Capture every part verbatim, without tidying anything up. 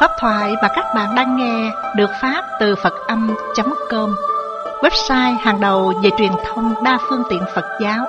Pháp thoại mà các bạn đang nghe được phát từ Phật Âm chấm com, website hàng đầu về truyền thông đa phương tiện Phật giáo.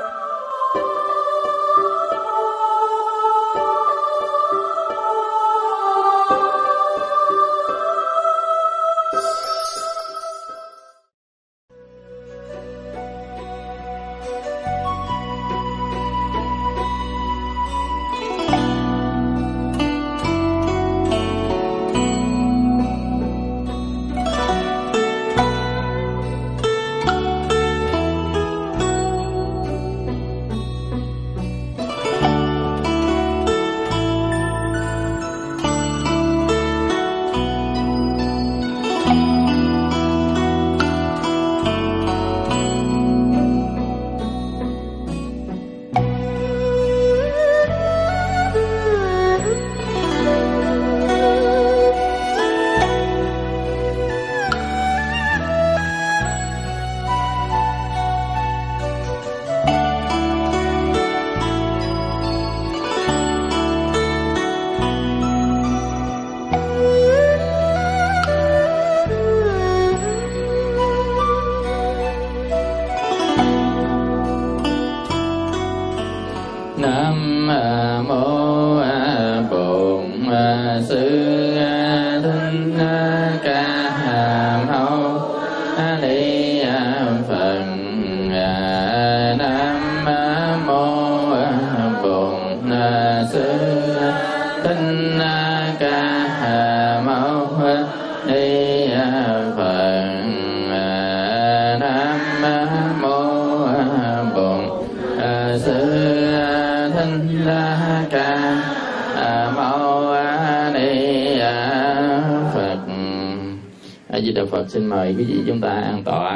Phật, xin mời quý vị chúng ta an tọa.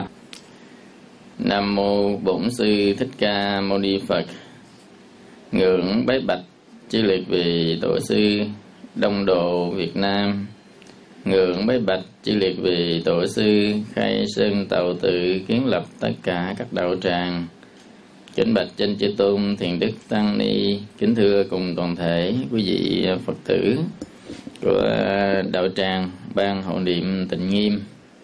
Nam mô Bổn Sư Thích Ca Mâu Ni Phật. Ngưỡng bái bạch chư liệt vị tổ sư Đông Độ Việt Nam. Ngưỡng bái bạch chư liệt vị tổ sư khai sơn tạo tự kiến lập tất cả các đạo tràng. Kính bạch trên chư tôn thiền đức tăng ni. Kính thưa cùng toàn thể quý vị Phật tử của đạo tràng ban hộ niệm Tịnh Nghiêm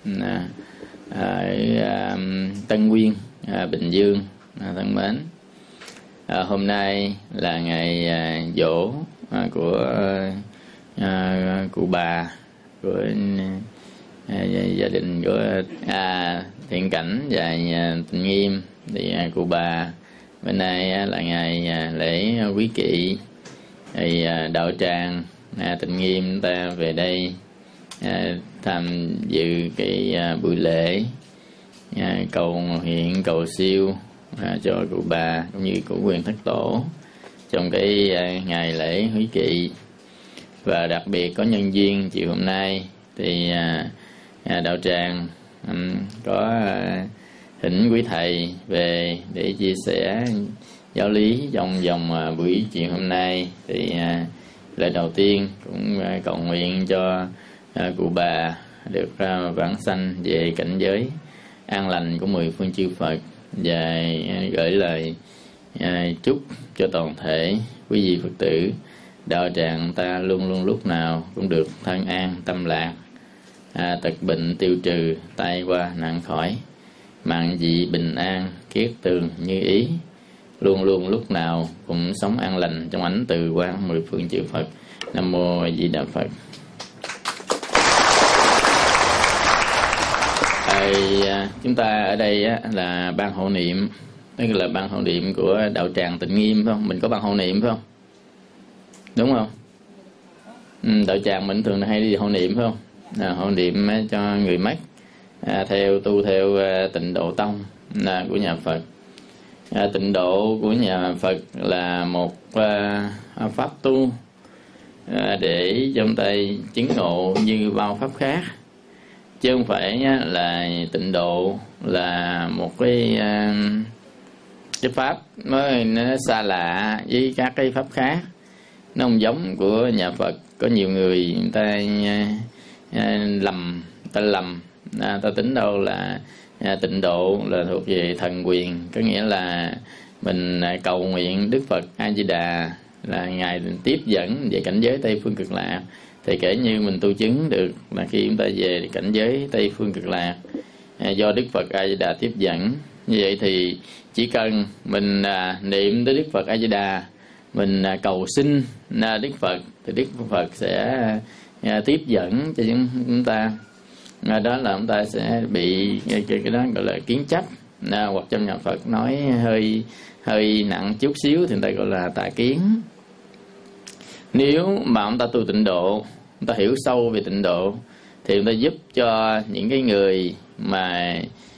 ở Tân Nguyên, Bình Dương thân mến. À, hôm nay là ngày à, dỗ à, của à, cụ bà của à, gia đình của à, Thiện Cảnh và à, Tịnh Nghiêm. Thì à, cụ bà bên nay à, là ngày à, lễ quý kỵ, thì à, đạo tràng à, Tịnh Nghiêm chúng ta về đây à, tham dự cái à, buổi lễ à, cầu hiện cầu siêu à, cho cụ bà cũng như cụ Quyền Thất Tổ trong cái à, ngày lễ húy kỵ. Và đặc biệt có nhân duyên chiều hôm nay thì à, à, đạo tràng um, có à, thỉnh quý thầy về để chia sẻ giáo lý trong vòng à, buổi chiều hôm nay. Thì à, lời đầu tiên cũng à, cầu nguyện cho à, cụ bà được à, vãng sanh về cảnh giới an lành của mười phương chư Phật, và à, gửi lời à, chúc cho toàn thể quý vị Phật tử đạo tràng ta luôn luôn lúc nào cũng được thân an tâm lạc, à, tật bệnh tiêu trừ, tai qua nạn khỏi, mạng dị bình an, kiết tường như ý, luôn luôn lúc nào cũng sống an lành trong ánh từ quang mười phương chư Phật. Nam mô A Di Đà Phật. À, chúng ta ở đây á, là ban hộ niệm, tức là ban hộ niệm của đạo tràng Tịnh Nghiêm, phải không? Mình có ban hộ niệm phải không? Đúng không? Ừ, đạo tràng mình thường hay đi hộ niệm phải không? À, hộ niệm cho người mất à, theo tu theo à, Tịnh Độ Tông à, của nhà Phật. À, Tịnh Độ của nhà Phật là một à, pháp tu à, để trong tay chứng ngộ như bao pháp khác, chứ không phải là Tịnh Độ là một cái cái pháp nó, nó xa lạ với các cái pháp khác, nó không giống của nhà Phật. Có nhiều người người ta lầm ta lầm à, ta tính đâu là à, Tịnh Độ là thuộc về thần quyền, có nghĩa là mình cầu nguyện Đức Phật A Di Đà là ngài tiếp dẫn về cảnh giới Tây Phương Cực Lạc, Thì kể như mình tu chứng được là khi chúng ta về cảnh giới Tây Phương Cực Lạc, à, do Đức Phật A Di Đà tiếp dẫn. Như vậy thì chỉ cần mình à, niệm tới Đức Phật A Di Đà, mình à, cầu xin à, Đức Phật, thì Đức Phật sẽ à, tiếp dẫn cho chúng ta. À, đó là chúng ta sẽ bị cái, cái đó gọi là kiến chấp, à, hoặc trong nhà Phật nói hơi hơi nặng chút xíu thì người ta gọi là tà kiến. Nếu mà chúng ta tu tịnh độ, chúng ta hiểu sâu về tịnh độ, thì chúng ta giúp cho những cái người mà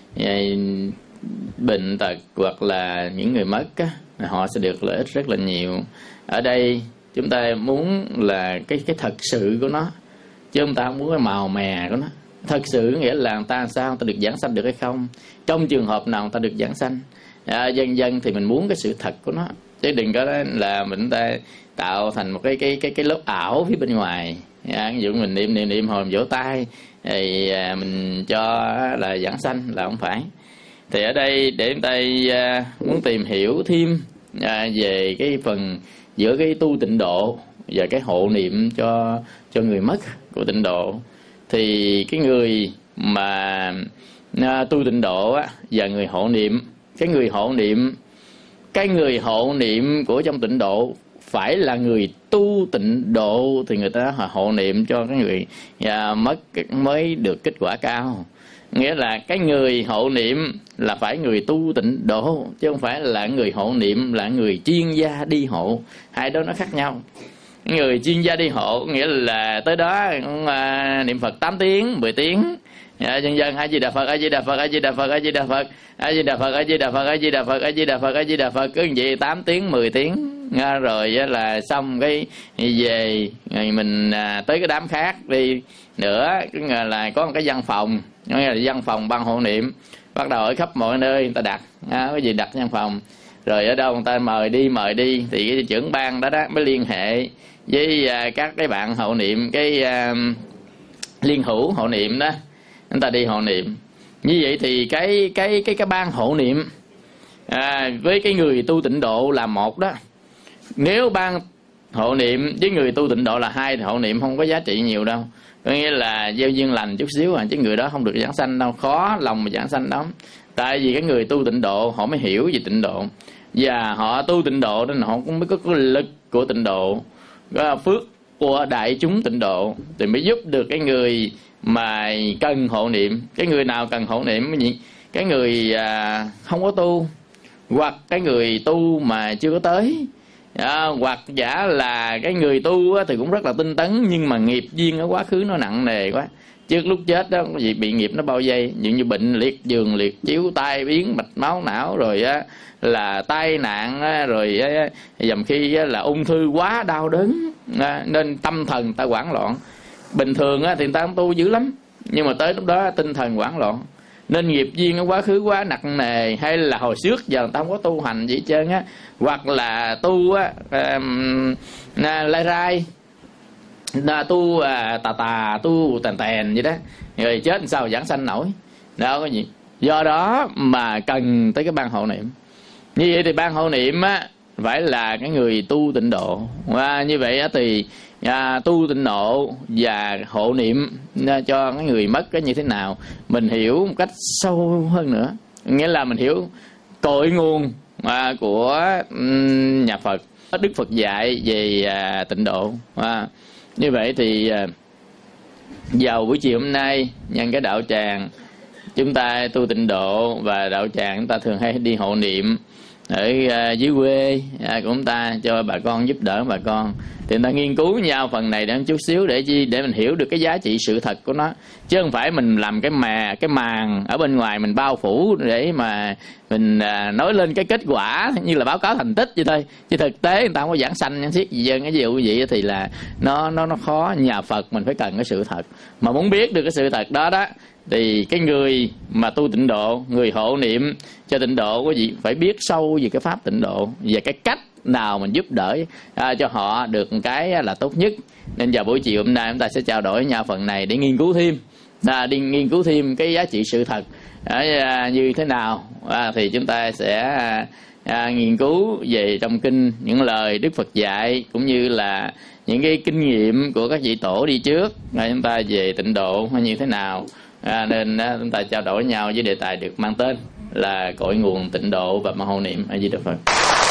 bệnh tật hoặc là những người mất á, họ sẽ được lợi ích rất là nhiều. Ở đây chúng ta muốn là cái cái thật sự của nó, chứ chúng ta không muốn cái màu mè của nó. Thật sự nghĩa là người ta sao, người ta được giảng sanh được hay không, trong trường hợp nào người ta được giảng sanh. À, dần dần thì mình muốn cái sự thật của nó, chứ đừng có là mình ta tạo thành một cái cái cái cái lớp ảo phía bên ngoài. À, ví dụ mình niệm niệm niệm hồi vỗ tay thì à, mình cho là giảng sanh là không phải. Thì ở đây để chúng ta à, muốn tìm hiểu thêm à, về cái phần giữa cái tu tịnh độ và cái hộ niệm cho cho người mất của tịnh độ, thì cái người mà à, tu tịnh độ á, và người hộ niệm, cái người hộ niệm cái người hộ niệm của trong tịnh độ phải là người tu tịnh độ thì người ta hộ niệm cho cái người à, mất mới được kết quả cao. Nghĩa là cái người hộ niệm là phải người tu tịnh độ, chứ không phải là người hộ niệm là người chuyên gia đi hộ. Hai đó nó khác nhau. Người chuyên gia đi hộ nghĩa là tới đó à, niệm Phật tám tiếng, mười tiếng, dạ, dân dân A Di Đà Phật, A Di Đà Phật, A Di Đà Phật, A Di Đà Phật, A Di Đà Phật, A Di Đà Phật, A Di Đà Phật, A Di Đà Phật, A Di Đà Phật, cứ như vậy tám tiếng, mười tiếng. Nga, rồi là xong cái về mình à, tới cái đám khác đi nữa, cứ là có một cái văn phòng, nghĩa là văn phòng ban hộ niệm, bắt đầu ở khắp mọi nơi người ta đặt, à, cái gì đặt văn phòng, rồi ở đâu người ta mời đi mời đi thì cái trưởng ban đó đó mới liên hệ với à, các cái bạn hộ niệm, cái à, liên hữu hộ niệm đó, người ta đi hộ niệm. Như vậy thì cái cái cái cái ban hộ niệm à, với cái người tu tịnh độ là một đó. Nếu ban hộ niệm với người tu tịnh độ là hai thì hộ niệm không có giá trị nhiều đâu, có nghĩa là gieo duyên lành chút xíu à, chứ người đó không được giảng sanh đâu, khó lòng mà giảng sanh lắm. Tại vì cái người tu tịnh độ họ mới hiểu về tịnh độ, và họ tu tịnh độ nên họ cũng mới có cái lực của tịnh độ, có phước của đại chúng tịnh độ, thì mới giúp được cái người mà cần hộ niệm. Cái người nào cần hộ niệm cái gì? Cái người à, không có tu, hoặc cái người tu mà chưa có tới, à, hoặc giả là cái người tu á, thì cũng rất là tinh tấn, nhưng mà nghiệp duyên ở quá khứ nó nặng nề quá. Trước lúc chết đó có gì bị nghiệp nó bao vây, như như bệnh liệt giường, liệt chiếu, tai biến, mạch máu não, rồi á, là tai nạn á, rồi á, dầm khi á, là ung thư quá đau đớn, à, nên tâm thần ta hoảng loạn. Bình thường á, thì người ta không tu dữ lắm, nhưng mà tới lúc đó tinh thần hoảng loạn, nên nghiệp duyên ở quá khứ quá nặng nề, hay là hồi trước giờ người ta không có tu hành gì hết trơn á, hoặc là tu á à, lai rai, là tu à, tà tà, tu tèn tèn vậy đó, rồi chết làm sao giảng sanh nổi đâu có gì. Do đó mà cần tới cái ban hộ niệm. Như vậy thì ban hộ niệm á phải là cái người tu tịnh độ, và như vậy á thì à, tu tịnh độ và hộ niệm cho cái người mất cái như thế nào mình hiểu một cách sâu hơn nữa, nghĩa là mình hiểu cội nguồn à, của um, nhà Phật, Đức Phật dạy về à, tịnh độ. à, Như vậy thì à, vào buổi chiều hôm nay nhân cái đạo tràng chúng ta tu tịnh độ, và đạo tràng chúng ta thường hay đi hộ niệm ở à, dưới quê à, của chúng ta cho bà con, giúp đỡ bà con, thì người ta nghiên cứu nhau phần này để một chút xíu để chi để mình hiểu được cái giá trị sự thật của nó, chứ không phải mình làm cái mà cái màn ở bên ngoài mình bao phủ để mà mình à, nói lên cái kết quả như là báo cáo thành tích vậy thôi, chứ thực tế người ta không có giảng sanh nhân thiết gì dân cái gì vậy thì là nó nó nó khó. Nhà Phật mình phải cần cái sự thật, mà muốn biết được cái sự thật đó đó thì cái người mà tu tịnh độ, người hộ niệm cho tịnh độ cái gì phải biết sâu về cái pháp tịnh độ, về cái cách nào mình giúp đỡ à, cho họ được cái là tốt nhất. Nên vào buổi chiều hôm nay chúng ta sẽ trao đổi với nhau phần này để nghiên cứu thêm, à, đi nghiên cứu thêm cái giá trị sự thật à, như thế nào, à, thì chúng ta sẽ à, nghiên cứu về trong kinh những lời Đức Phật dạy, cũng như là những cái kinh nghiệm của các vị tổ đi trước, à, chúng ta về tịnh độ hay như thế nào. À, nên à, chúng ta trao đổi nhau với đề tài được mang tên là cội nguồn tịnh độ và ma hộ niệm. A Di Đà Phật.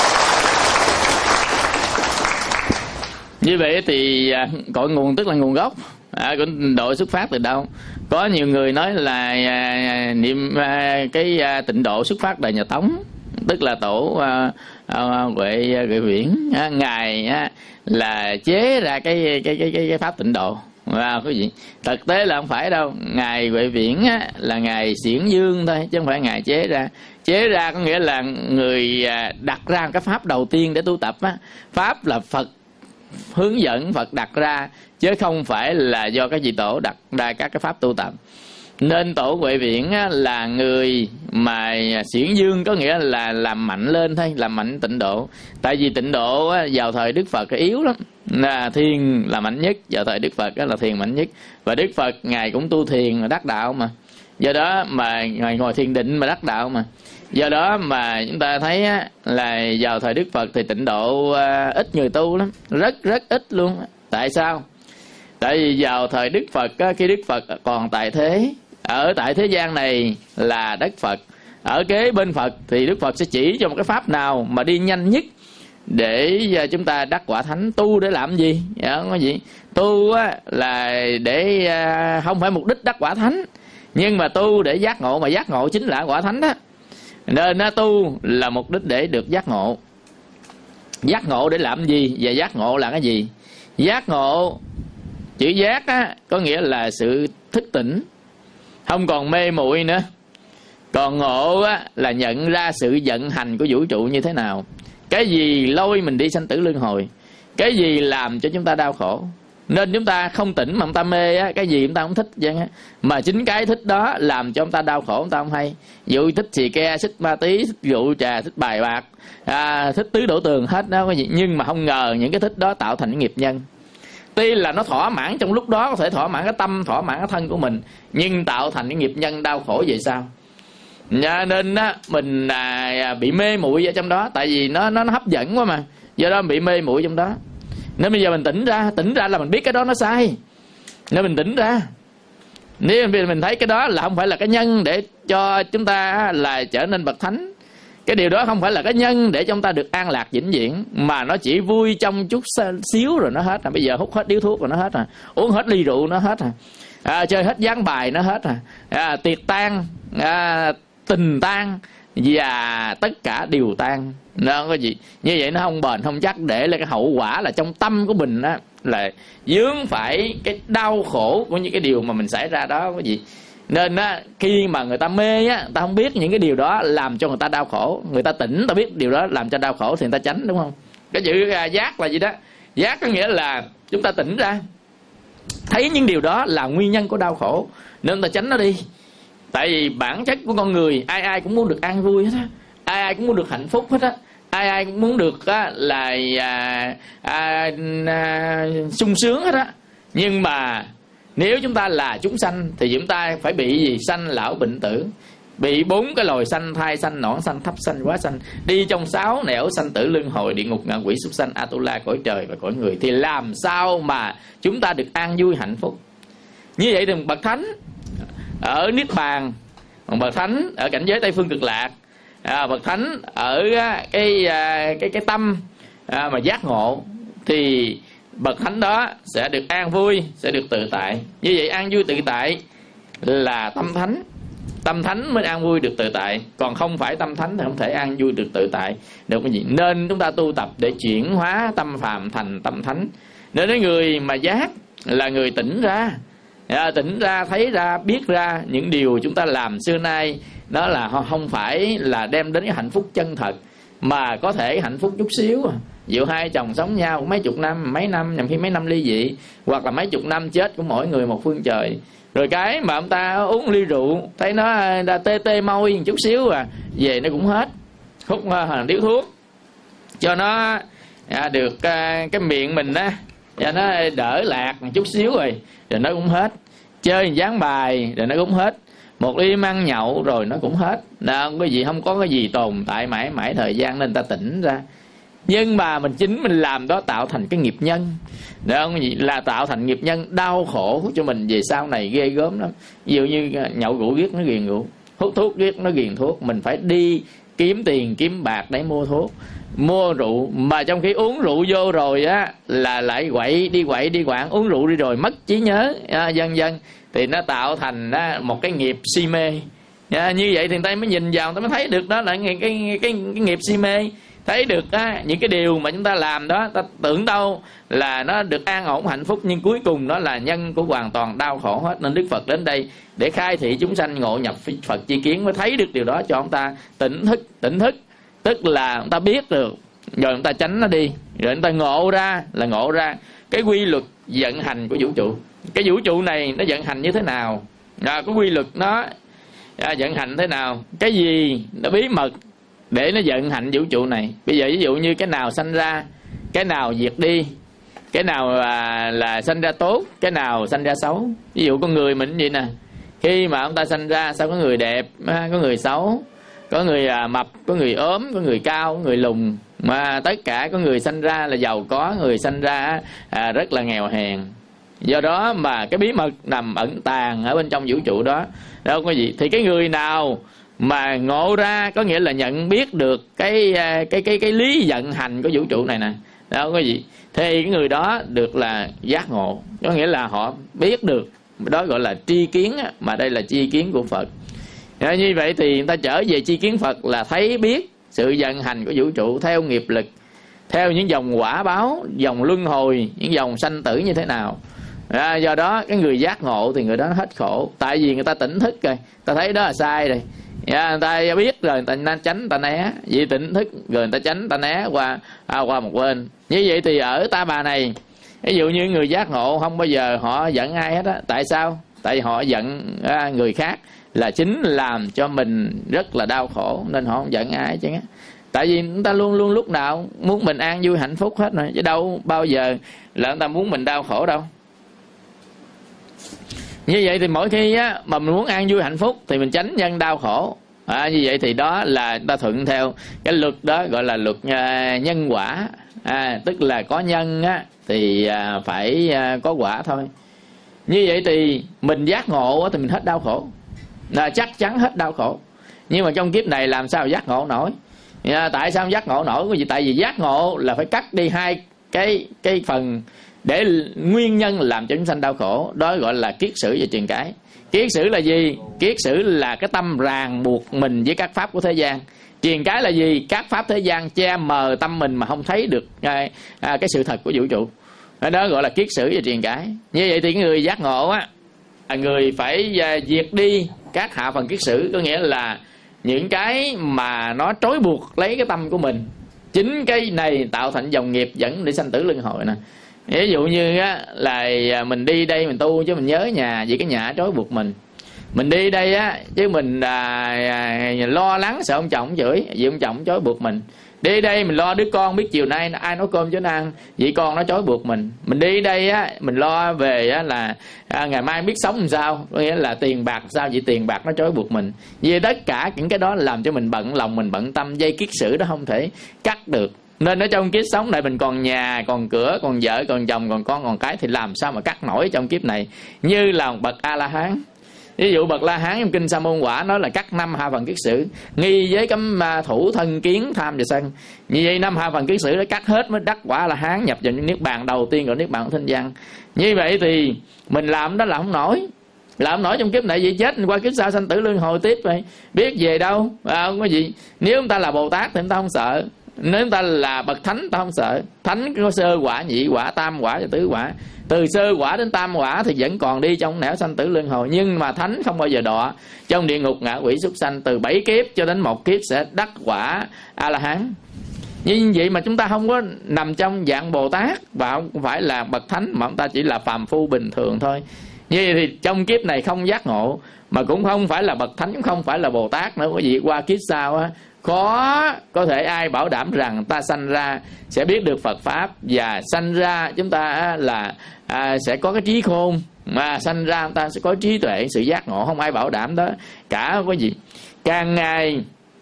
Như vậy thì à, cội nguồn tức là nguồn gốc à, của tịnh độ xuất phát từ đâu? Có nhiều người nói là à, niệm à, cái à, tịnh độ xuất phát đời nhà Tống, tức là tổ à, à, Huệ Huệ Viễn, à, ngài à, là chế ra cái cái cái cái, cái pháp tịnh độ. Và quý vị, thực tế là không phải đâu. Ngài Huệ Viễn á, là ngài xiển dương thôi, chứ không phải ngài chế ra. Chế ra có nghĩa là người đặt ra cái pháp đầu tiên để tu tập á. Pháp là Phật hướng dẫn, Phật đặt ra, chứ không phải là do các vị tổ đặt ra các cái pháp tu tập. Nên tổ Huệ Viễn á, là người mà xiển dương, có nghĩa là làm mạnh lên thôi, làm mạnh tịnh độ. Tại vì tịnh độ á, vào thời Đức Phật yếu lắm, là thiền là mạnh nhất. Vào thời Đức Phật á, là thiền mạnh nhất. Và Đức Phật ngài cũng tu thiền mà đắc đạo mà. Do đó mà ngài ngồi thiền định mà đắc đạo mà. Do đó mà chúng ta thấy á, là vào thời Đức Phật thì tịnh độ à, ít người tu lắm, rất rất ít luôn. Tại sao? Tại vì vào thời Đức Phật á, khi Đức Phật còn tại thế, ở tại thế gian này là đất Phật, ở kế bên Phật thì Đức Phật sẽ chỉ cho một cái pháp nào mà đi nhanh nhất để chúng ta đắc quả thánh. Tu để làm gì? Không có gì. Tu á, là để không phải mục đích đắc quả thánh, nhưng mà tu để giác ngộ, mà giác ngộ chính là quả thánh đó. Nên nó tu là mục đích để được giác ngộ. Giác ngộ để làm gì? Và giác ngộ là cái gì? Giác ngộ, chữ giác á, có nghĩa là sự thức tỉnh, không còn mê muội nữa. Còn ngộ á, là nhận ra sự vận hành của vũ trụ như thế nào. Cái gì lôi mình đi sanh tử luân hồi, cái gì làm cho chúng ta đau khổ. Nên chúng ta không tỉnh mà chúng ta mê á, cái gì chúng ta không thích vậy á. Mà chính cái thích đó làm cho chúng ta đau khổ, chúng ta không hay. Dụ thích xì ke, thích ma tí, thích rượu trà, thích bài bạc, à, thích tứ đổ tường hết đó cái gì. Nhưng mà không ngờ những cái thích đó tạo thành những nghiệp nhân. Tuy là nó thỏa mãn trong lúc đó, có thể thỏa mãn cái tâm, thỏa mãn cái thân của mình, nhưng tạo thành những nghiệp nhân đau khổ về sau. Nha, nên á, mình à, bị mê muội ở trong đó. Tại vì nó, nó nó hấp dẫn quá mà. Do đó bị mê muội trong đó. Nên bây giờ mình tỉnh ra. Tỉnh ra là mình biết cái đó nó sai, nên mình tỉnh ra. Nếu mình thấy cái đó là không phải là cái nhân để cho chúng ta là trở nên bậc thánh, cái điều đó không phải là cái nhân để cho chúng ta được an lạc vĩnh viễn, mà nó chỉ vui trong chút xíu rồi nó hết à. Bây giờ hút hết điếu thuốc rồi nó hết à, uống hết ly rượu nó hết à, à chơi hết ván bài nó hết à, à tiệc tan, à, tình tan, và tất cả đều tan. Nó có gì như vậy, nó không bền không chắc, để là cái hậu quả là trong tâm của mình á, là dướng phải cái đau khổ của những cái điều mà mình xảy ra đó có gì. Nên á, khi mà người ta mê á, người ta không biết những cái điều đó làm cho người ta đau khổ. Người ta tỉnh, người ta biết điều đó làm cho đau khổ thì người ta tránh, đúng không? Cái chữ giác là gì đó? Giác có nghĩa là chúng ta tỉnh ra, thấy những điều đó là nguyên nhân của đau khổ, nên ta tránh nó đi. Tại vì bản chất của con người, ai ai cũng muốn được an vui hết á, ai ai cũng muốn được hạnh phúc hết á, ai ai cũng muốn được á, là à, à, à, sung sướng hết á. Nhưng mà nếu chúng ta là chúng sanh thì chúng ta phải bị gì? Sanh lão bệnh tử, bị bốn cái loài sanh: thai sanh, nõn sanh, thấp sanh, quá sanh, đi trong sáu nẻo sanh tử luân hồi, địa ngục, ngạ quỷ, súc sanh, Atula, cõi trời và cõi người. Thì làm sao mà chúng ta được an vui hạnh phúc? Như vậy thì bậc thánh ở niết bàn, còn bậc thánh ở cảnh giới Tây phương cực lạc, à, bậc thánh ở cái cái cái tâm à, mà giác ngộ, thì bậc thánh đó sẽ được an vui, sẽ được tự tại. Như vậy an vui tự tại là tâm thánh. Tâm thánh mới an vui được tự tại, còn không phải tâm thánh thì không thể an vui được tự tại được cái gì. Nên chúng ta tu tập để chuyển hóa tâm phàm thành tâm thánh. Nên cái người mà giác là người tỉnh ra, à, tỉnh ra, thấy ra, biết ra những điều chúng ta làm xưa nay đó là không phải là đem đến cái hạnh phúc chân thật, mà có thể hạnh phúc chút xíu. Dụ hai chồng sống nhau mấy chục năm, mấy năm, nhằm khi mấy năm ly dị, hoặc là mấy chục năm chết của mỗi người một phương trời. Rồi cái mà ông ta uống ly rượu, thấy nó đã tê tê môi một chút xíu à, về nó cũng hết. Hút hàng điếu thuốc cho nó à, được à, cái miệng mình á, cho nó đỡ lạc một chút xíu rồi, rồi nó cũng hết. Chơi dán bài rồi nó cũng hết. một đêm ăn nhậu rồi nó cũng hết. Đó, cái gì không có cái gì tồn tại mãi mãi thời gian nên ta tỉnh ra. Nhưng mà mình chính mình làm đó tạo thành cái nghiệp nhân. Đó là tạo thành nghiệp nhân đau khổ cho mình về sau này ghê gớm lắm. Ví dụ như nhậu rượu ghét nó ghiền rượu, hút thuốc ghét nó ghiền thuốc, mình phải đi kiếm tiền kiếm bạc để mua thuốc, mua rượu. Mà trong khi uống rượu vô rồi á là lại quậy đi quậy đi quạng, uống rượu đi rồi mất trí nhớ à, dần dần thì nó tạo thành á, một cái nghiệp si mê à, như vậy thì người ta mới nhìn vào, người ta mới thấy được đó là cái, cái, cái, cái nghiệp si mê. Thấy được á, những cái điều mà chúng ta làm đó, ta tưởng đâu là nó được an ổn hạnh phúc, nhưng cuối cùng đó là nhân của hoàn toàn đau khổ hết. Nên Đức Phật đến đây để khai thị chúng sanh ngộ nhập Phật chi kiến, mới thấy được điều đó cho chúng ta tỉnh thức. Tỉnh thức tức là chúng ta biết được rồi chúng ta tránh nó đi, rồi chúng ta ngộ ra là ngộ ra cái quy luật vận hành của vũ trụ. Cái vũ trụ này nó vận hành như thế nào, à, cái quy luật nó à, vận hành thế nào, cái gì nó bí mật để nó vận hành vũ trụ này. Bây giờ ví dụ như cái nào sanh ra, cái nào diệt đi, cái nào là, là sanh ra tốt, cái nào sanh ra xấu. Ví dụ con người mình vậy nè, khi mà ông ta sanh ra sao có người đẹp, có người xấu, có người à, mập, có người ốm, có người cao, có người lùn, mà tất cả có người sanh ra là giàu có, người sanh ra à, rất là nghèo hèn. Do đó mà cái bí mật nằm ẩn tàng ở bên trong vũ trụ đó. Đâu có gì thì cái người nào mà ngộ ra, có nghĩa là nhận biết được cái cái cái cái lý vận hành của vũ trụ này nè, đâu có gì, thì cái người đó được là giác ngộ, có nghĩa là họ biết được, đó gọi là tri kiến, mà đây là tri kiến của Phật. Như vậy thì người ta trở về tri kiến Phật là thấy biết sự vận hành của vũ trụ theo nghiệp lực, theo những dòng quả báo, dòng luân hồi, những dòng sanh tử như thế nào. À, do đó cái người giác ngộ thì người đó hết khổ, tại vì người ta tỉnh thức rồi, ta thấy đó là sai rồi. Yeah, người ta biết rồi, người ta tránh, người ta né. Vì tỉnh thức rồi người ta tránh, người ta né qua à, qua một bên. Như vậy thì ở Ta Bà này, ví dụ như người giác ngộ không bao giờ họ giận ai hết á. Tại sao? Tại họ giận à, người khác là chính làm cho mình rất là đau khổ, nên họ không giận ai chứ. Tại vì người ta luôn luôn lúc nào muốn mình an vui hạnh phúc hết rồi, chứ đâu bao giờ là người ta muốn mình đau khổ đâu. Như vậy thì mỗi khi á, mà mình muốn an vui hạnh phúc thì mình tránh nhân đau khổ. À, như vậy thì đó là ta thuận theo cái luật đó, gọi là luật uh, nhân quả. À, tức là có nhân á, thì uh, phải uh, có quả thôi. Như vậy thì mình giác ngộ á, thì mình hết đau khổ, là chắc chắn hết đau khổ. Nhưng mà trong kiếp này làm sao giác ngộ nổi? À, tại sao giác ngộ nổi? Bởi vì tại vì giác ngộ là phải cắt đi hai cái cái phần để nguyên nhân làm cho chúng sanh đau khổ. Đó gọi là kiết sử và truyền cải. Kiết sử là gì? Kiết sử là cái tâm ràng buộc mình với các pháp của thế gian. Truyền cái là gì? Các pháp thế gian che mờ tâm mình mà không thấy được à, à, cái sự thật của vũ trụ. Đó gọi là kiết sử và truyền cái. Như vậy thì người giác ngộ á, người phải à, diệt đi các hạ phần kiết sử, có nghĩa là những cái mà nó trói buộc lấy cái tâm của mình. Chính cái này tạo thành dòng nghiệp dẫn để sanh tử luân hồi nè. Ví dụ như á, là mình đi đây mình tu chứ mình nhớ nhà, vì cái nhà trói buộc mình. Mình đi đây á, chứ mình à, à, lo lắng sợ ông chồng chửi, vì ông chồng trói buộc mình. Đi đây mình lo đứa con biết chiều nay ai nấu cơm cho nó ăn, vì con nó trói buộc mình. Mình đi đây á, mình lo về á, là à, ngày mai biết sống làm sao, có nghĩa là tiền bạc sao, vì tiền bạc nó trói buộc mình. Vì tất cả những cái đó làm cho mình bận lòng, mình bận tâm, dây kiết sử đó không thể cắt được. Nên ở trong kiếp sống này mình còn nhà, còn cửa, còn vợ, còn chồng, còn con, còn cái thì làm sao mà cắt nổi trong kiếp này. Như là một bậc A-la-hán. Ví dụ bậc La-hán trong kinh Sa Môn Quả nói là cắt năm hạ phần kiết sử, nghi với cấm thủ thân kiến tham và sân. Như vậy năm hạ phần kiết sử đã cắt hết mới đắc quả La-hán, nhập vào những niết bàn đầu tiên của niết bàn của thanh văn. Như vậy thì mình làm đó là không nổi, làm không nổi trong kiếp này, vậy chết qua kiếp sau sanh tử luân hồi tiếp vậy, biết về đâu à, không có gì. Nếu chúng ta là Bồ Tát thì chúng ta không sợ, nếu chúng ta là bậc thánh ta không sợ. Thánh có sơ quả, nhị quả, tam quả và tứ quả. Từ sơ quả đến tam quả thì vẫn còn đi trong nẻo sanh tử luân hồi, nhưng mà thánh không bao giờ đọa trong địa ngục ngạ quỷ súc sanh. Từ bảy kiếp cho đến một kiếp sẽ đắc quả A-la-hán. Như vậy mà chúng ta không có nằm trong dạng Bồ Tát và không phải là bậc thánh, mà chúng ta chỉ là phàm phu bình thường thôi. Như vậy thì trong kiếp này không giác ngộ, mà cũng không phải là bậc thánh, cũng không phải là Bồ Tát nữa. Quý vị qua kiếp sau á, khó có thể ai bảo đảm rằng ta sanh ra sẽ biết được Phật pháp, và sanh ra chúng ta là à, sẽ có cái trí khôn, mà sanh ra chúng ta sẽ có trí tuệ, sự giác ngộ. Không ai bảo đảm đó cả có gì. Càng ngày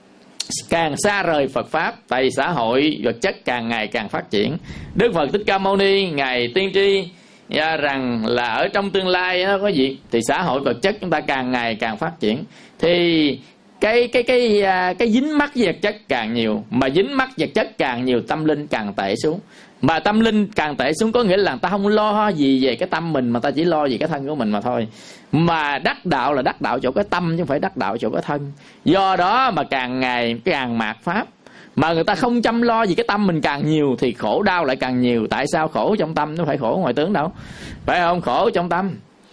càng xa rời Phật pháp, tại vì xã hội vật chất càng ngày càng phát triển. Đức Phật Thích Ca Mâu Ni ngài tiên tri à, rằng là ở trong tương lai nó có gì thì xã hội vật chất chúng ta càng ngày càng phát triển, thì cái cái cái cái, cái dính mắc vật chất càng nhiều, mà dính mắc vật chất càng nhiều, tâm linh càng tệ xuống. Mà tâm linh càng tệ xuống có nghĩa là ta không lo gì về cái tâm mình, mà ta chỉ lo về cái thân của mình mà thôi. Mà đắc đạo là đắc đạo chỗ cái tâm chứ không phải đắc đạo chỗ cái thân. Do đó mà càng ngày càng mạt pháp, mà người ta không chăm lo gì cái tâm mình càng nhiều thì khổ đau lại càng nhiều. Tại sao? Khổ trong tâm, nó phải khổ ngoài tướng đâu, phải không? Khổ trong tâm.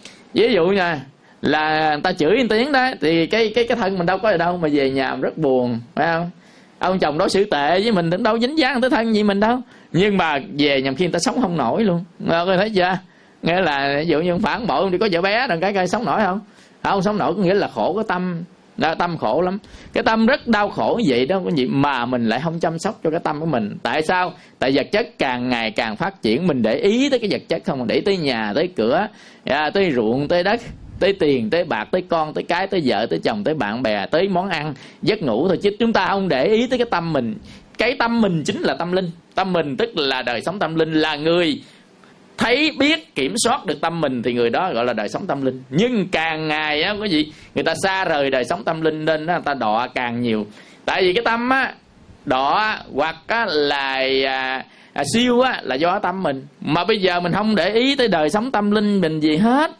Ví dụ nha, là người ta chửi một tiếng đó thì cái cái cái thân mình đâu có ở đâu, mà về nhà mình rất buồn, phải không? Ông chồng đối xử tệ với mình, đâu dính dáng tới thân gì mình đâu, nhưng mà về nhằm khi người ta sống không nổi luôn. Coi thấy chưa? Nghĩa là ví dụ như phản bội thì có vợ bé đừng cái coi sống nổi không? Không sống nổi có nghĩa là khổ cái tâm. Đó, tâm khổ lắm. Cái tâm rất đau khổ như vậy đó, cái gì mà mình lại không chăm sóc cho cái tâm của mình. Tại sao? Tại vật chất càng ngày càng phát triển, mình để ý tới cái vật chất không, mình để ý tới nhà, tới cửa, tới ruộng, tới đất, tới tiền, tới bạc, tới con, tới cái, tới vợ, tới chồng, tới bạn bè, tới món ăn, giấc ngủ thôi, chứ chúng ta không để ý tới cái tâm mình. Cái tâm mình chính là tâm linh. Tâm mình tức là đời sống tâm linh, là người thấy biết kiểm soát được tâm mình thì người đó gọi là đời sống tâm linh. Nhưng càng ngày á, cái gì người ta xa rời đời sống tâm linh nên đó, người ta đọa càng nhiều. Tại vì cái tâm á đọa hoặc á, là à, à, siêu á, là do tâm mình. Mà bây giờ mình không để ý tới đời sống tâm linh mình gì hết,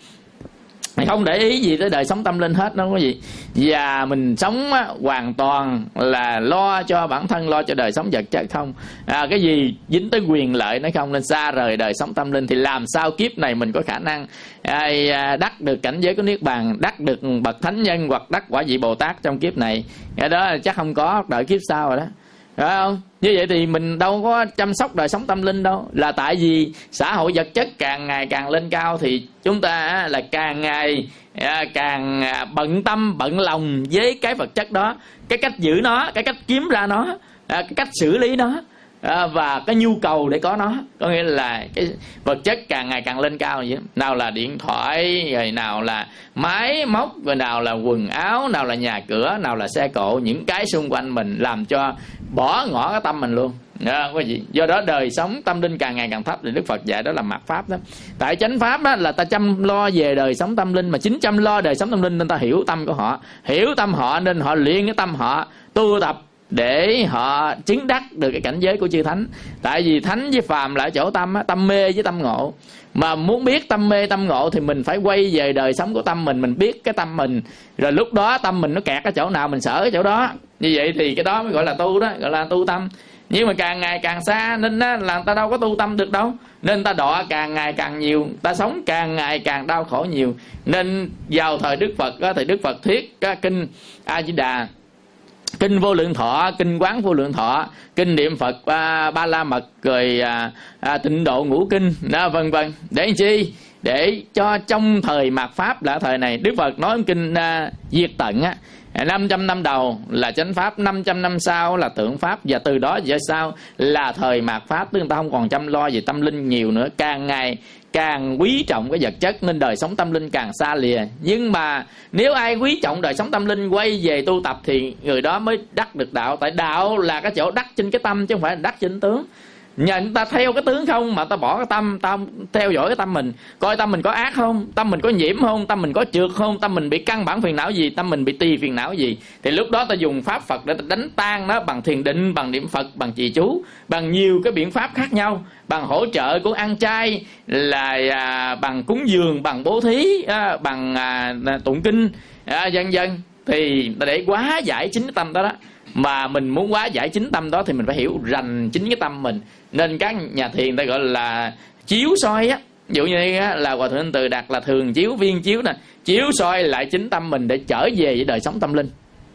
không để ý gì tới đời sống tâm linh hết, nó có gì. Và mình sống á, hoàn toàn là lo cho bản thân, lo cho đời sống vật chất không. À, cái gì dính tới quyền lợi nó không, nên xa rời đời sống tâm linh. Thì làm sao kiếp này mình có khả năng à, đắc được cảnh giới của Niết Bàn, đắc được bậc thánh nhân hoặc đắc quả vị Bồ Tát trong kiếp này? Cái đó chắc không có, đợi kiếp sau rồi đó, phải không? Như vậy thì mình đâu có chăm sóc đời sống tâm linh đâu. Là tại vì xã hội vật chất càng ngày càng lên cao, thì chúng ta là càng ngày càng bận tâm bận lòng với cái vật chất đó, cái cách giữ nó, cái cách kiếm ra nó, cái cách xử lý nó, và cái nhu cầu để có nó. Có nghĩa là cái vật chất càng ngày càng lên cao vậy. Nào là điện thoại, rồi nào là máy móc, rồi nào là quần áo, nào là nhà cửa, nào là xe cộ, những cái xung quanh mình làm cho bỏ ngỏ cái tâm mình luôn. Đó, có gì? Do đó đời sống tâm linh càng ngày càng thấp, thì Đức Phật dạy đó là mạt pháp đó. Tại chánh pháp đó là ta chăm lo về đời sống tâm linh, mà chính chăm lo đời sống tâm linh nên ta hiểu tâm của họ, hiểu tâm họ nên họ luyện cái tâm họ, tu tập để họ chứng đắc được cái cảnh giới của chư thánh. Tại vì thánh với phàm là ở chỗ tâm á, tâm mê với tâm ngộ. Mà muốn biết tâm mê tâm ngộ thì mình phải quay về đời sống của tâm mình, mình biết cái tâm mình, rồi lúc đó tâm mình nó kẹt ở chỗ nào mình sở ở chỗ đó. Như vậy thì cái đó mới gọi là tu đó, gọi là tu tâm. Nhưng mà càng ngày càng xa nên là người ta đâu có tu tâm được đâu, nên ta đọa càng ngày càng nhiều, ta sống càng ngày càng đau khổ nhiều. Nên vào thời Đức Phật đó, thì Đức Phật thuyết cái kinh A Di Đà, kinh Vô Lượng Thọ, kinh Quán Vô Lượng Thọ, kinh Niệm Phật à, Ba La Mật, rồi à, à, Tịnh Độ Ngũ Kinh đó, vân vân. Để làm chi? Để cho trong thời mạt pháp là thời này, Đức Phật nói kinh à, diệt tận á, năm trăm năm đầu là chánh pháp, năm trăm năm sau là tượng pháp, và từ đó về sau là thời mạt pháp. Tức người ta không còn chăm lo về tâm linh nhiều nữa, càng ngày càng quý trọng cái vật chất nên đời sống tâm linh càng xa lìa. Nhưng mà nếu ai quý trọng đời sống tâm linh, quay về tu tập thì người đó mới đắc được đạo. Tại đạo là cái chỗ đắc trên cái tâm chứ không phải là đắc trên tướng. Nhà người ta theo cái tướng không mà ta bỏ cái tâm, ta theo dõi cái tâm mình, coi tâm mình có ác không, tâm mình có nhiễm không, tâm mình có trượt không, tâm mình bị căn bản phiền não gì, tâm mình bị tỳ phiền não gì, thì lúc đó ta dùng pháp Phật để ta đánh tan nó bằng thiền định, bằng niệm Phật, bằng trì chú, bằng nhiều cái biện pháp khác nhau, bằng hỗ trợ của ăn chay, là à, bằng cúng dường, bằng bố thí, à, bằng à, tụng kinh, à, vân vân. Thì để hóa giải chính cái tâm đó đó. Mà mình muốn hóa giải chính tâm đó thì mình phải hiểu rành chính cái tâm mình. Nên các nhà thiền ta gọi là chiếu soi á. Ví dụ như á, là Hòa Thượng Từ Đạt là thường chiếu, viên chiếu nè, chiếu soi lại chính tâm mình để trở về với đời sống tâm linh.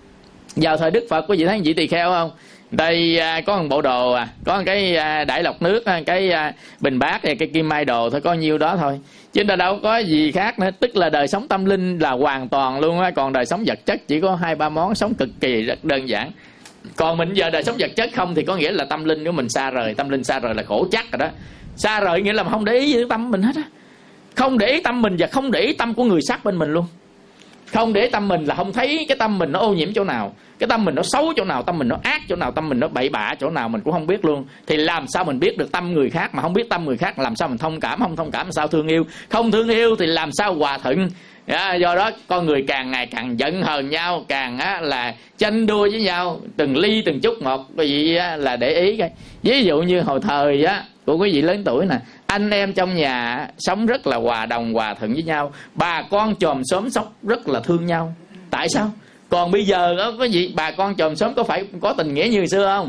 Vào thời Đức Phật có vị thấy vị tỳ kheo không? Đây à, có một bộ đồ, à, có một cái à, đải lọc nước, cái à, bình bát, cái kim mai đồ thôi, có nhiêu đó thôi. Chứ ta đâu có gì khác nữa. Tức là đời sống tâm linh là hoàn toàn luôn á. Còn đời sống vật chất chỉ có hai ba món, sống cực kỳ rất đơn giản. Còn mình giờ đời sống vật chất không thì có nghĩa là tâm linh của mình xa rời. Tâm linh xa rời là khổ chắc rồi đó. Xa rời nghĩa là không để ý gì tâm mình hết á. Không để ý tâm mình và không để ý tâm của người sát bên mình luôn. Không để ý tâm mình là không thấy cái tâm mình nó ô nhiễm chỗ nào, cái tâm mình nó xấu chỗ nào, tâm mình nó ác chỗ nào, tâm mình nó bậy bạ chỗ nào mình cũng không biết luôn. Thì làm sao mình biết được tâm người khác? Mà không biết tâm người khác làm sao mình thông cảm? Không thông cảm làm sao thương yêu? Không thương yêu thì làm sao hòa thuận? À, do đó con người càng ngày càng giận hờn nhau, càng á, là tranh đua với nhau từng ly từng chút một. Quý vị á, là để ý cái ví dụ như hồi thời á, của quý vị lớn tuổi nè, anh em trong nhà sống rất là hòa đồng hòa thuận với nhau, bà con chòm xóm sống rất là thương nhau. Tại sao? Còn bây giờ đó, có gì bà con chòm xóm có phải có tình nghĩa như xưa không?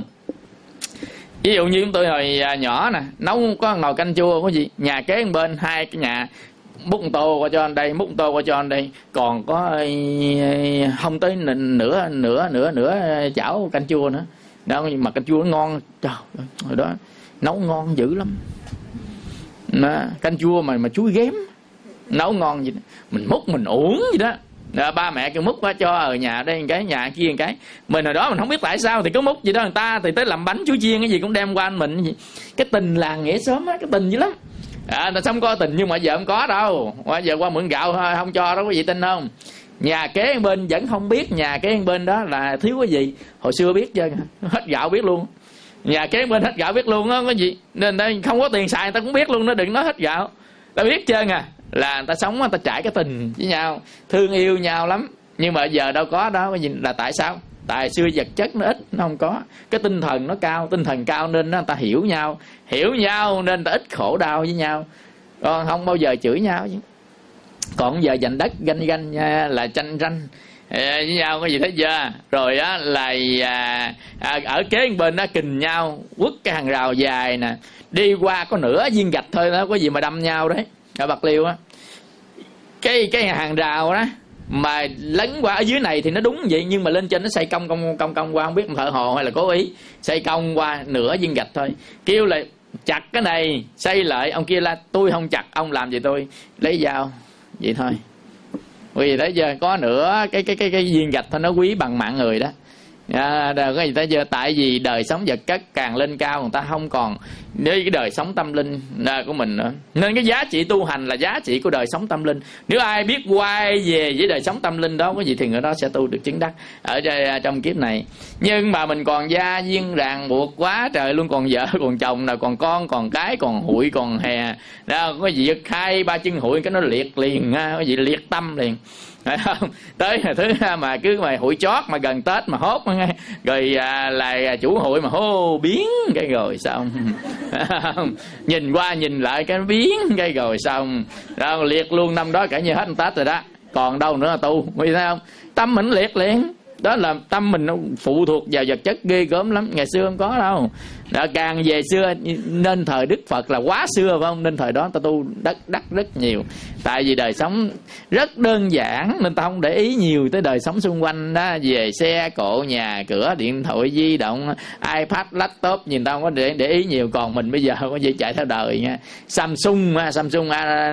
Ví dụ như chúng tôi hồi nhỏ nè, nấu có nồi canh chua có gì, nhà kế bên hai cái nhà múc một tô qua cho anh đây, múc một tô qua cho anh đây, còn có không tới nửa nửa nửa nửa chảo canh chua nữa. Đó, mà canh chua nó ngon, trời ơi, hồi đó nấu ngon dữ lắm. Đó, canh chua mà mà chuối ghém nấu ngon gì đó. Mình múc mình uống gì đó. Đó, ba mẹ kêu múc qua cho ở nhà đây một cái, nhà kia một cái. Mình hồi đó mình không biết tại sao thì có múc gì đó, người ta thì tới làm bánh chuối chiên cái gì cũng đem qua anh mình gì. Cái tình làng nghĩa xóm á, cái tình dữ lắm. À, nó sống có tình nhưng mà giờ không có đâu. Bây giờ qua mượn gạo thôi không cho đó, quý vị tin không? Nhà kế bên vẫn không biết nhà kế bên đó là thiếu cái gì. Hồi xưa biết chứ, hết gạo biết luôn. Nhà kế bên hết gạo biết luôn á, có gì nên đây không có tiền xài người ta cũng biết luôn, nó đừng nói hết gạo, ta biết trơn à. Là người ta sống, người ta trải cái tình với nhau, thương yêu nhau lắm. Nhưng mà giờ đâu có đó, cái gì là tại sao? Tại xưa vật chất nó ít, nó không có. Cái tinh thần nó cao, tinh thần cao nên người ta hiểu nhau, hiểu nhau nên người ta ít khổ đau với nhau, còn không bao giờ chửi nhau chứ. Còn giờ giành đất ganh ganh là tranh tranh với nhau, cái gì thế chưa? Rồi á là à, à, ở kế bên đó kình nhau, quất cái hàng rào dài nè, đi qua có nửa viên gạch thôi đó, có gì mà đâm nhau đấy. Ở Bạc Liêu á, cái cái hàng rào đó mà lấn qua ở dưới này thì nó đúng vậy, nhưng mà lên trên nó xây cong cong cong cong qua, không biết thợ hồ hay là cố ý xây cong qua nửa viên gạch thôi. Kêu là chặt cái này xây lại, ông kia là tôi không chặt, ông làm gì tôi lấy dao vậy thôi. Vì thấy giờ có nữa cái cái cái cái viên gạch thôi, nó quý bằng mạng người đó. À, cái gì tới giờ tại vì đời sống vật chất càng lên cao, người ta không còn với cái đời sống tâm linh của mình nữa. Nên cái giá trị tu hành là giá trị của đời sống tâm linh. Nếu ai biết quay về với đời sống tâm linh đó, cái gì thì người đó sẽ tu được chứng đắc ở trong kiếp này. Nhưng mà mình còn gia duyên ràng buộc quá trời luôn, còn vợ còn chồng nào, còn con còn cái, còn hụi còn hè đó, có gì khai ba chân hụi cái nó liệt liền, có gì liệt tâm liền. Phải không? Tới thứ mà cứ mà hụi chót mà gần Tết mà hốt rồi à, là chủ hụi mà hô biến cái rồi xong. Nhìn qua nhìn lại cái biến cái rồi xong đó, liệt luôn năm đó cả như hết Tết rồi đó, còn đâu nữa là tu. Vì thấy không, tâm mình liệt liền. Đó là tâm mình nó phụ thuộc vào vật chất ghê gớm lắm. Ngày xưa không có đâu. Đã càng về xưa nên thời Đức Phật là quá xưa phải không? Nên thời đó ta tu đất đắc rất nhiều. Tại vì đời sống rất đơn giản nên ta không để ý nhiều tới đời sống xung quanh đó. Về xe cộ, nhà cửa, điện thoại di động, iPad, laptop nhìn ta không có để, để ý nhiều. Còn mình bây giờ có gì chạy theo đời nha. Samsung, Samsung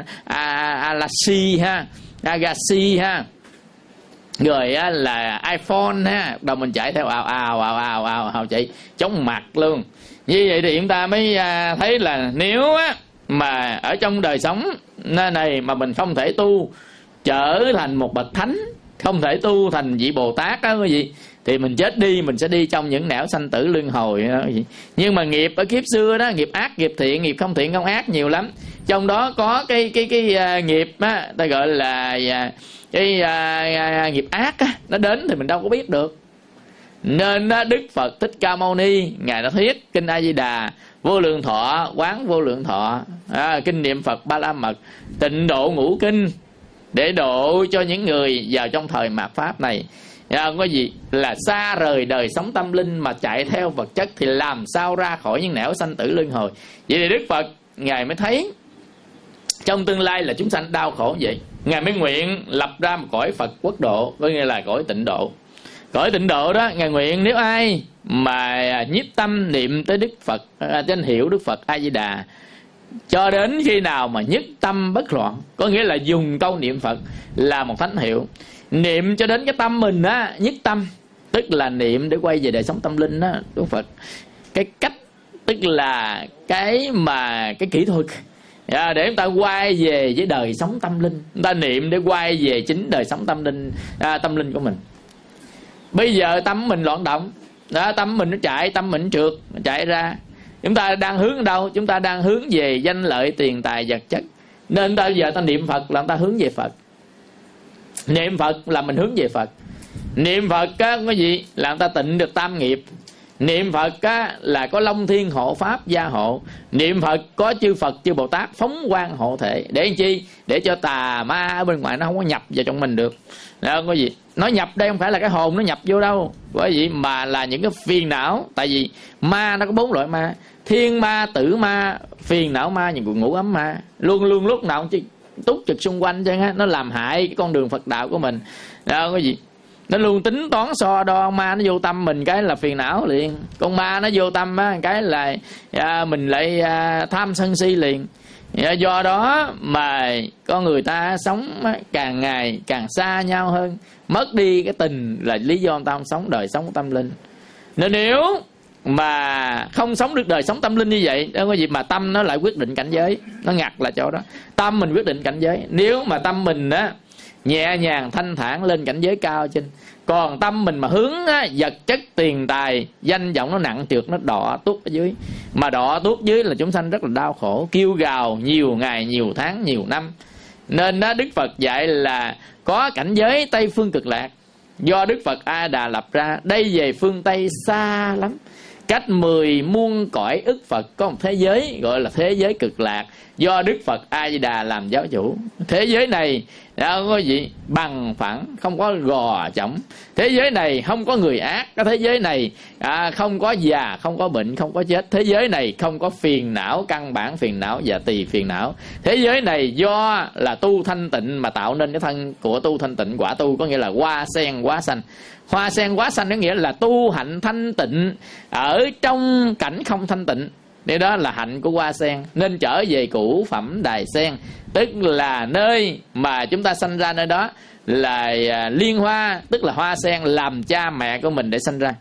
Galaxy ha, Galaxy ha, rồi á là iPhone ha, đầu mình chạy theo ào ào ào ào ào ào chạy chóng mặt luôn. Như vậy thì chúng ta mới à, thấy là nếu á mà ở trong đời sống này mà mình không thể tu trở thành một bậc thánh, không thể tu thành vị Bồ Tát đó cái gì, thì mình chết đi mình sẽ đi trong những nẻo sanh tử luân hồi đó. Nhưng mà nghiệp ở kiếp xưa đó, nghiệp ác nghiệp thiện, nghiệp không thiện không ác nhiều lắm. Trong đó có cái cái cái, cái uh, nghiệp á, ta gọi là uh, cái uh, uh, nghiệp ác á, nó đến thì mình đâu có biết được. Nên uh, Đức Phật Thích Ca Mâu Ni ngài đã thuyết kinh A Di Đà, Vô Lượng Thọ, Quán Vô Lượng Thọ, à, kinh niệm Phật Ba La Mật, Tịnh Độ Ngũ Kinh, để độ cho những người vào trong thời mạt pháp này. À, có gì là xa rời đời sống tâm linh mà chạy theo vật chất thì làm sao ra khỏi những nẻo sanh tử luân hồi. Vậy thì Đức Phật ngài mới thấy trong tương lai là chúng sanh đau khổ vậy, ngài mới nguyện lập ra một cõi Phật quốc độ, có nghĩa là cõi tịnh độ. Cõi tịnh độ đó ngài nguyện nếu ai mà nhiếp tâm niệm tới Đức Phật, danh hiệu Đức Phật A Di Đà, cho đến khi nào mà nhất tâm bất loạn, có nghĩa là dùng câu niệm Phật là một thánh hiệu, niệm cho đến cái tâm mình á nhất tâm, tức là niệm để quay về đời sống tâm linh đó. Đức Phật cái cách, tức là cái mà cái kỹ thuật à, để chúng ta quay về với đời sống tâm linh. Chúng ta niệm để quay về chính đời sống tâm linh, à, tâm linh của mình. Bây giờ tâm mình loạn động đó, tâm mình nó chạy, tâm mình trượt, nó chạy ra. Chúng ta đang hướng ở đâu? Chúng ta đang hướng về danh lợi, tiền tài, vật chất. Nên ta giờ ta niệm Phật là ta hướng về Phật. Niệm Phật là mình hướng về Phật. Niệm Phật á, có gì là người ta tịnh được tam nghiệp. Niệm Phật á, là có Long Thiên hộ Pháp gia hộ. Niệm Phật có chư Phật chư Bồ Tát phóng quang hộ thể. Để làm chi? Để cho tà ma ở bên ngoài nó không có nhập vào trong mình được. Đó, có gì? Nó nhập đây không phải là cái hồn nó nhập vô đâu, bởi vì mà là những cái phiền não. Tại vì ma nó có bốn loại ma: thiên ma, tử ma, phiền não ma, những ngũ ấm ma. Luôn luôn lúc nào cũng túc trực xung quanh chứ, nó làm hại cái con đường Phật đạo của mình. Đó, có gì? Nó luôn tính toán so đo. Ma nó vô tâm mình cái là phiền não liền. Con ma nó vô tâm á, cái là à, mình lại à, tham sân si liền. Do đó mà con người ta sống càng ngày càng xa nhau hơn, mất đi cái tình là lý do người ta không sống đời sống tâm linh. Nên nếu mà không sống được đời sống tâm linh như vậy, đâu có gì mà tâm nó lại quyết định cảnh giới. Nó ngặt là chỗ đó. Tâm mình quyết định cảnh giới. Nếu mà tâm mình á nhẹ nhàng thanh thản lên cảnh giới cao trên. Còn tâm mình mà hướng á, vật chất tiền tài danh vọng nó nặng trược, nó đọa tuốt ở dưới. Mà đọa tuốt dưới là chúng sanh rất là đau khổ, kêu gào nhiều ngày, nhiều tháng, nhiều năm. Nên đó, Đức Phật dạy là có cảnh giới Tây Phương Cực Lạc do Đức Phật A Đà lập ra. Đây về phương Tây xa lắm, cách mười muôn cõi ức Phật có một thế giới gọi là thế giới cực lạc, do Đức Phật A Di Đà làm giáo chủ. Thế giới này đâu có gì bằng phẳng, không có gò chỏng. Thế giới này không có người ác. Cái thế giới này à, không có già, không có bệnh, không có chết. Thế giới này không có phiền não, căn bản phiền não và tỳ phiền não. Thế giới này do là tu thanh tịnh mà tạo nên cái thân của tu thanh tịnh. Quả tu có nghĩa là hoa sen quá xanh. Hoa sen quá xanh có nghĩa là tu hạnh thanh tịnh ở trong cảnh không thanh tịnh. Đây đó là hạnh của hoa sen. Nên trở về cửu phẩm đài sen, tức là nơi mà chúng ta sanh ra, nơi đó là liên hoa, tức là hoa sen làm cha mẹ của mình để sanh ra.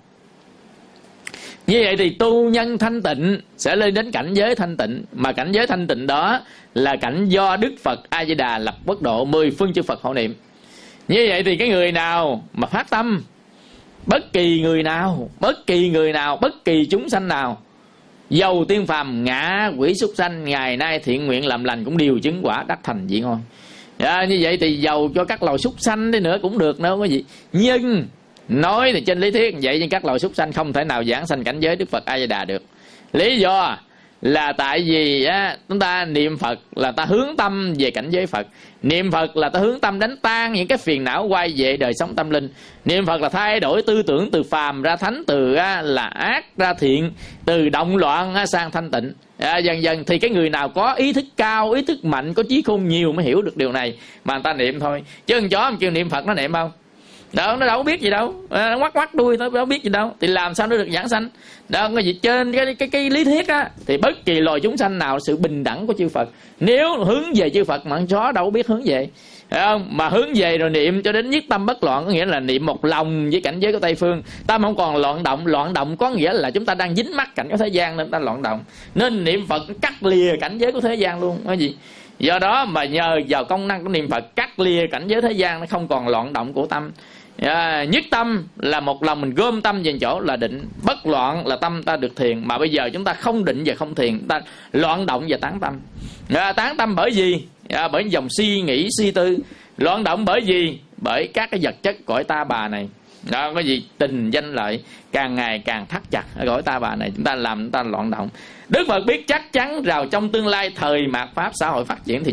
Như vậy thì tu nhân thanh tịnh sẽ lên đến cảnh giới thanh tịnh. Mà cảnh giới thanh tịnh đó là cảnh do Đức Phật A Di Đà lập quốc độ, mười phương chư Phật hộ niệm. Như vậy thì cái người nào mà phát tâm, bất kỳ người nào, bất kỳ người nào, bất kỳ chúng sanh nào, dầu tiên phàm ngã quỷ súc sanh, ngày nay thiện nguyện làm lành cũng đều chứng quả đắc thành vị ngôi. À, như vậy thì dầu cho các loài súc sanh đi nữa cũng được nữa, có gì. Nhưng nói thì trên lý thuyết vậy, nhưng các loài súc sanh không thể nào giảng sanh cảnh giới Đức Phật A Di Đà được. Lý do là tại vì á, chúng ta niệm Phật là ta hướng tâm về cảnh giới Phật. Niệm Phật là ta hướng tâm đánh tan những cái phiền não, quay về đời sống tâm linh. Niệm Phật là thay đổi tư tưởng từ phàm ra thánh, từ á, là ác ra thiện, từ động loạn á, sang thanh tịnh. À, dần dần thì cái người nào có ý thức cao, ý thức mạnh, có trí khôn nhiều mới hiểu được điều này mà người ta niệm thôi. Chứ con chó mà kêu niệm Phật nó niệm không? Đó, nó đâu có biết gì đâu, à, nó quắt quắt đuôi thôi, đâu biết gì đâu. Thì làm sao nó được giảng sanh? Đó, cái gì trên cái, cái, cái lý thuyết á, thì bất kỳ loài chúng sanh nào sự bình đẳng của chư Phật. Nếu hướng về chư Phật mà con chó đâu có biết hướng về, phải không? Mà hướng về rồi niệm cho đến nhất tâm bất loạn, có nghĩa là niệm một lòng với cảnh giới của Tây Phương. Tâm không còn loạn động. Loạn động có nghĩa là chúng ta đang dính mắc cảnh của thế gian nên ta loạn động. Nên niệm Phật cắt lìa cảnh giới của thế gian luôn, cái gì? Do đó mà nhờ vào công năng của niệm Phật cắt lìa cảnh giới thế gian, nó không còn loạn động của tâm. À, nhất tâm là một lòng mình gom tâm về chỗ là định, bất loạn là tâm ta được thiền. Mà bây giờ chúng ta không định và không thiền, ta loạn động và tán tâm. À, tán tâm bởi gì? À, bởi dòng suy nghĩ suy tư. Loạn động bởi gì? Bởi các cái vật chất cõi ta bà này. Đó, cái gì tình danh lợi càng ngày càng thắt chặt ở cõi ta bà này, chúng ta làm chúng ta loạn động. Đức Phật biết chắc chắn vào trong tương lai thời mạt pháp xã hội phát triển thì